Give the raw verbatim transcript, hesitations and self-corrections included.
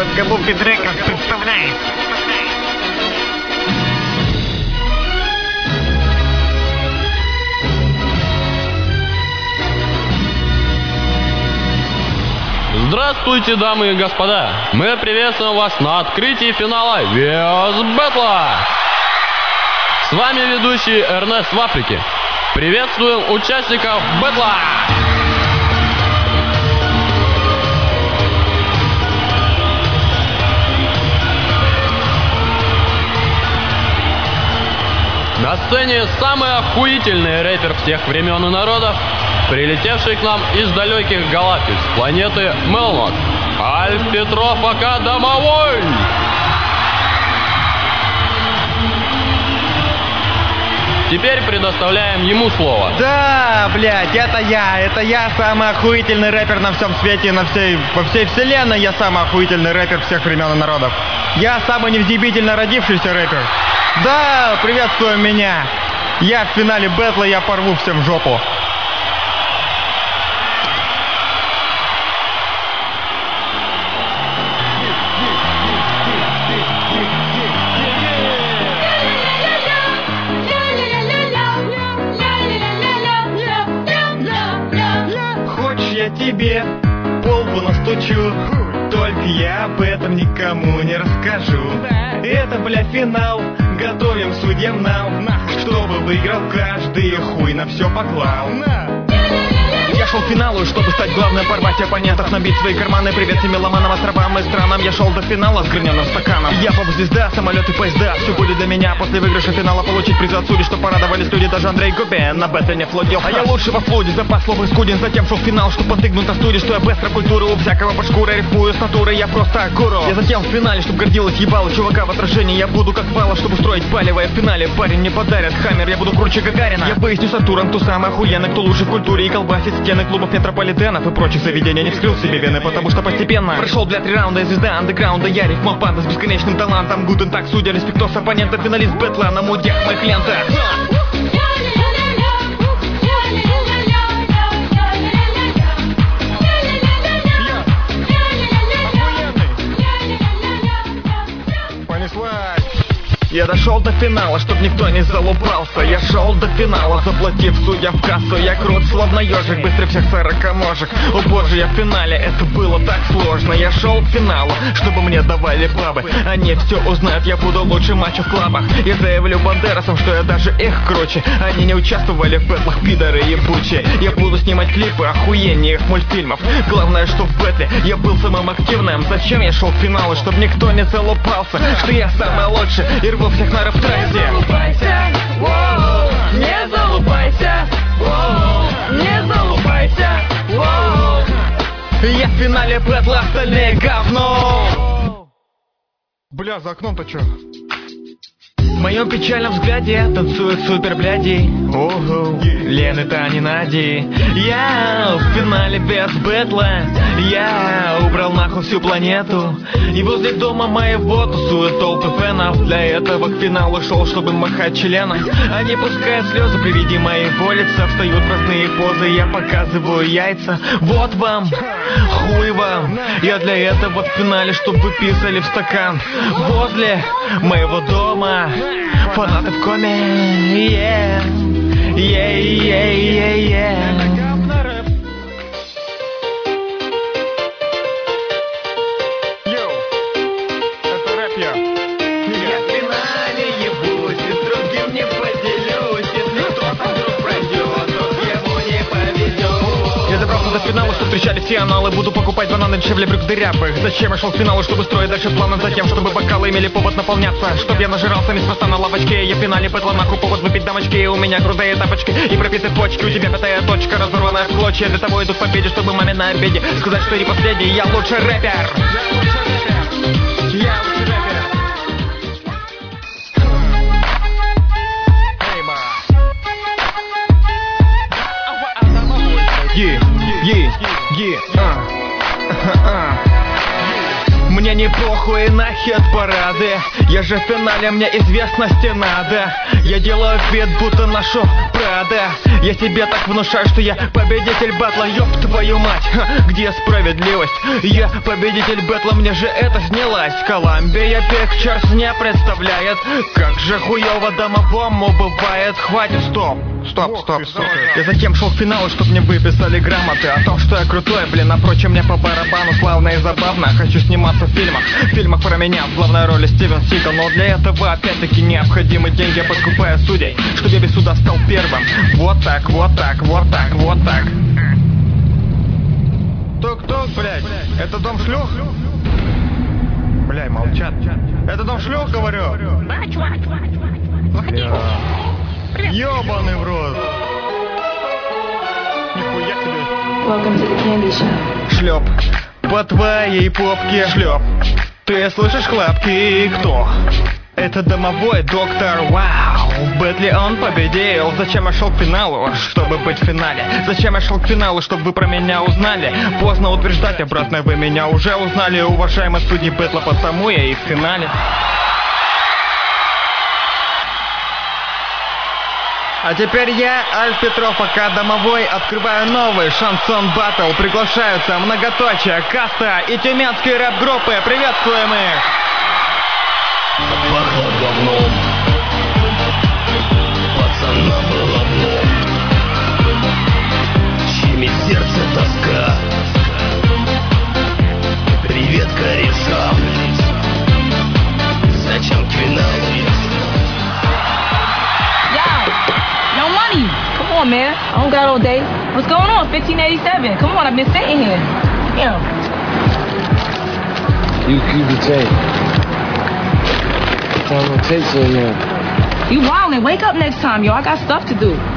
Кабуки Трекерс представляет. Здравствуйте, дамы и господа! Мы приветствуем вас на открытии финала Вес Бэтла! С вами ведущий Эрнест в Африке. Приветствуем участников Бэтла! На сцене самый охуительный рэпер всех времен и народов, прилетевший к нам из далеких галактик с планеты Мелнок, Альф Петров ака Домовой! Теперь предоставляем ему слово. Да, блядь, это я, это я самый охуительный рэпер на всем свете, на всей, во всей вселенной я самый охуительный рэпер всех времен и народов. Я самый невзъебительно родившийся рэпер. Да, приветствую меня. Я в финале бэтла, я порву всем жопу. Хочешь, я тебе полбу настучу? Только я об этом никому не расскажу. Это, бля, финал, готовим судьям нам, чтобы выиграл каждый, хуй на все поклал. Я шел к финалу, чтобы стать главным, порвать оппонентов, набить свои карманы. Привет всем меломанам, островам и странам. Я шел до финала с граненым стаканом. Я поп-звезда, самолеты, поезда. Все будет для меня после выигрыша финала. Получить приз от судей, что порадовались люди. Даже Андрей Губин на бэтле не флотил. А я лучше во флоде, запас слов и скуден. Затем шел в финал, что подтыгнут на студии. Что я быстро культуру у всякого под шкурой рифмую с натуры. Я просто гуру. Я затем в финале, чтоб гордилась ебало чувака в отражении. Я буду как вала, чтобы устроить палевое в финале. Парень мне подарит хаммер, я буду круче Гагарина. Я выясню с Артуром, кто самый охуенный, кто лучше в культуре и колбасит стены клубов метрополитенов и прочих заведений. Не вскрыл себе вены, потому что постепенно прошел, бля, три раунда, и звезда андеграунда. Я рифмал панда с бесконечным талантом. Гутен так, судя, респектос оппонента. Финалист бэтла на мудях моих лентах. Я дошел до финала, чтоб никто не залупался. Я шел до финала, заплатив судьям в кассу. Я крут, словно ежик, быстрее всех сороконожек. О боже, я в финале, это было так сложно. Я шел к финалу, чтобы мне давали бабы. Они все узнают, я буду лучшим мачо в клабах. Я заявлю бандерасам, что я даже их круче. Они не участвовали в бэтлах, пидоры ебучие. Я буду снимать клипы охуеннее их мультфильмов. Главное, что в бэтле я был самым активным. Зачем я шел к финалу, чтоб никто не залупался? Что я самый лучший и рву всех на рэп-трексе. Не залупайся, воу, не залупайся, воу, не залупайся, воу. Я в финале бэтла, остальные говно. Бля, за окном-то чё? В моем печальном взгляде танцуют супер бляди. Ого, Лены, Тани, Нади. Я в финале без бэтла. Я убрал нахуй всю планету. И возле дома моего тусуют толпы фенов. Для этого к финалу шел, чтобы махать членом. Они пускают слезы при виде моего лица. Встают в разные позы, я показываю яйца. Вот вам, хуй вам. Я для этого в финале, чтобы вы писали в стакан. Возле моего дома фанаты в коме. Yeah, yeah, yeah, yeah, yeah. До финала, что встречали все аналы. Буду покупать бананы дешевле брюк дырявых. Зачем я шел к финалу, чтобы строить дальше планы? Затем, чтобы бокалы имели повод наполняться. Чтоб я нажирался неспроста на лавочке. Я в финале бэтла нахуй повод выпить дамочки. У меня крутые тапочки и пропиты почки. У тебя пятая точка, разорванная в клочья. Для того иду к победе, чтобы маме на обеде сказать, что не последний. Я лучший рэпер. Я лучший рэпер. Я лучший рэпер. Yeah, yeah, yeah, uh. Мне не похуй на хит-парады. Я же в финале, мне известности надо. Я делаю вид, будто ношу Прада. Я себе так внушаю, что я победитель батла. Ёб твою мать, ха, где справедливость? Я победитель батла, мне же это снялась. Columbia Pictures не представляет, как же хуёво домовому бывает. Хватит, стоп, стоп, стоп, стоп. Я затем шел к финалу, чтоб мне выписали грамоты о том, что я крутой, блин, а прочим мне по барабану. Славно и забавно, хочу сниматься в фильмах. В фильмах про меня в главной роли Стивен Сигал. Но для этого опять-таки необходимы деньги, подкупая судей, чтоб я без суда стал первым. Вот так, вот так, вот так, вот так. Тук-тук, блядь, это дом шлюх? Бля, молчат. Это дом шлюх, говорю. Ёбаный в рот. Нихуя себе. Welcome to the candy shop. Шлеп по твоей попке. Шлеп. Ты слышишь хлопки? Кто? Это домовой доктор, вау. В бэтле он победил. Зачем я шел к финалу? Чтобы быть в финале. Зачем я шел к финалу? Чтобы вы про меня узнали. Поздно утверждать обратно, вы меня уже узнали. Уважаемые судьи бэтла, потому я и в финале. А теперь я, Альф Петров, ака Домовой, открываю новый шансон баттл. Приглашаются многоточие, каста и тюменские рэп-группы. Приветствуем их! Пахло говном, пацана было дно, щемит сердце тоска. Привет корешам, зачем к финалу? No money. Come on, man. I don't got all day. What's going on? fifteen eighty-seven. Come on, I've been sitting here. Damn. You keep the tape. Time to take so now. You wildin'. Wake up next time, yo. I got stuff to do.